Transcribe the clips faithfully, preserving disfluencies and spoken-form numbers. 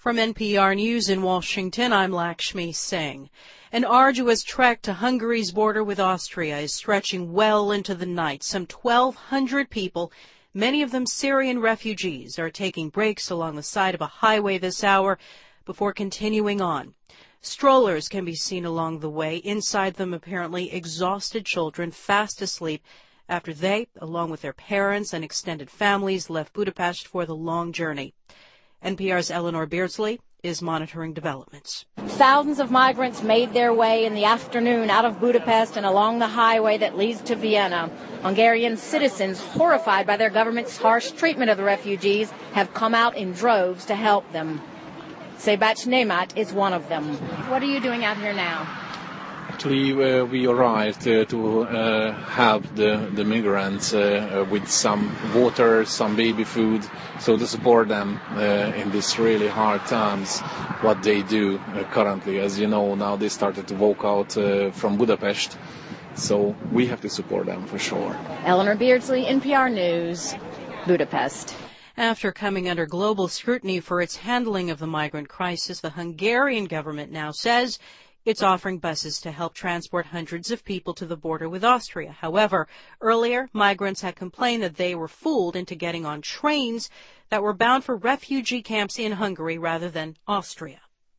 From N P R News in Washington, I'm Lakshmi Singh. An arduous trek to Hungary's border with Austria is stretching well into the night. Some twelve hundred people, many of them Syrian refugees, are taking breaks along the side of a highway this hour before continuing on. Strollers can be seen along the way, inside them apparently exhausted children fast asleep after they, along with their parents and extended families, left Budapest for the long journey. N P R's Eleanor Beardsley is monitoring developments. Thousands of migrants made their way in the afternoon out of Budapest and along the highway that leads to Vienna. Hungarian citizens, horrified by their government's harsh treatment of the refugees, have come out in droves to help them. Sebac Nemat is one of them. What are you doing out here now? Actually, uh, we arrived uh, to uh, help the, the migrants uh, uh, with some water, some baby food, so to support them uh, in these really hard times, what they do uh, currently. As you know, now they started to walk out uh, from Budapest, so we have to support them for sure. Eleanor Beardsley, N P R News, Budapest. After coming under global scrutiny for its handling of the migrant crisis, the Hungarian government now says it's offering buses to help transport hundreds of people to the border with Austria. However, earlier, migrants had complained that they were fooled into getting on trains that were bound for refugee camps in Hungary rather than Austria.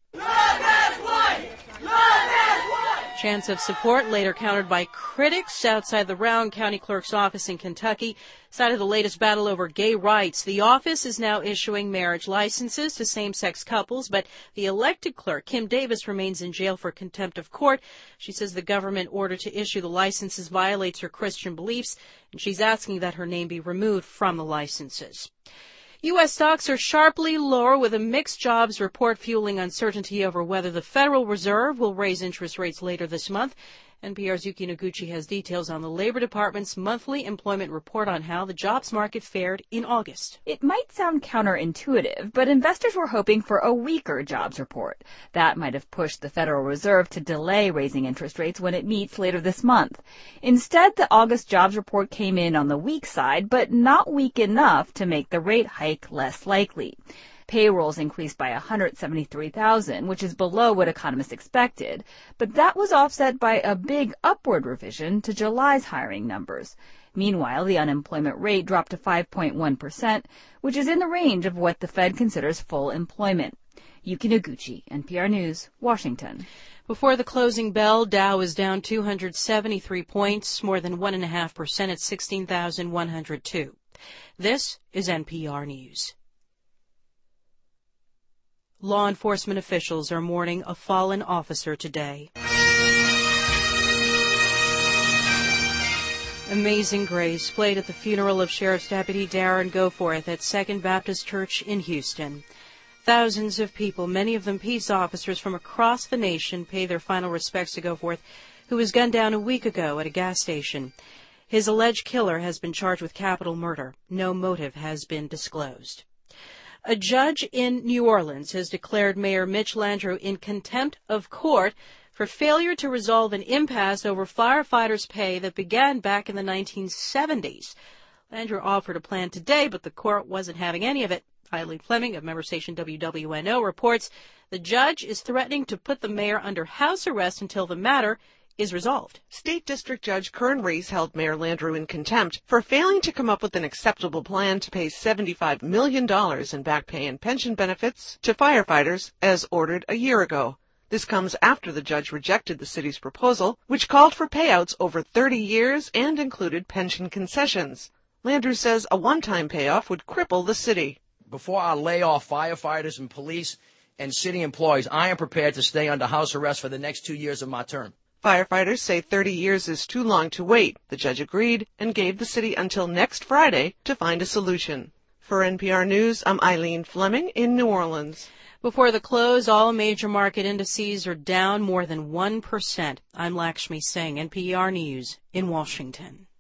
Chants of support, later countered by critics outside the Rowan County Clerk's office in Kentucky, cited the latest battle over gay rights. The office is now issuing marriage licenses to same-sex couples, but the elected clerk, Kim Davis, remains in jail for contempt of court. She says the government order to issue the licenses violates her Christian beliefs, and she's asking that her name be removed from the licenses. U S stocks are sharply lower with a mixed jobs report fueling uncertainty over whether the Federal Reserve will raise interest rates later this month. N P R's Yuki Noguchi has details on the Labor Department's monthly employment report on how the jobs market fared in August. It might sound counterintuitive, but investors were hoping for a weaker jobs report. That might have pushed the Federal Reserve to delay raising interest rates when it meets later this month. Instead, the August jobs report came in on the weak side, but not weak enough to make the rate hike less likely. Payrolls increased by one hundred seventy-three thousand, which is below what economists expected, but that was offset by a big upward revision to July's hiring numbers. Meanwhile, the unemployment rate dropped to five point one percent, which is in the range of what the Fed considers full employment. Yuki Noguchi, N P R News, Washington. Before the closing bell, Dow is down two hundred seventy-three points, more than one point five percent at sixteen thousand one hundred two. This is N P R News. Law enforcement officials are mourning a fallen officer today. Amazing Grace played at the funeral of Sheriff's Deputy Darren Goforth at Second Baptist Church in Houston. Thousands of people, many of them peace officers from across the nation, pay their final respects to Goforth, who was gunned down a week ago at a gas station. His alleged killer has been charged with capital murder. No motive has been disclosed. A judge in New Orleans has declared Mayor Mitch Landrieu in contempt of court for failure to resolve an impasse over firefighters' pay that began back in the nineteen seventies. Landrieu offered a plan today, but the court wasn't having any of it. Eileen Fleming of member station W W N O reports the judge is threatening to put the mayor under house arrest until the matter is resolved. State District Judge Kern Reese held Mayor Landrieu in contempt for failing to come up with an acceptable plan to pay seventy-five million dollars in back pay and pension benefits to firefighters as ordered a year ago. This comes after the judge rejected the city's proposal, which called for payouts over thirty years and included pension concessions. Landrieu says a one-time payoff would cripple the city. Before I lay off firefighters and police and city employees, I am prepared to stay under house arrest for the next two years of my term. Firefighters say thirty years is too long to wait. The judge agreed and gave the city until next Friday to find a solution. For N P R News, I'm Eileen Fleming in New Orleans. Before the close, all major market indices are down more than one percent. I'm Lakshmi Singh, N P R News in Washington.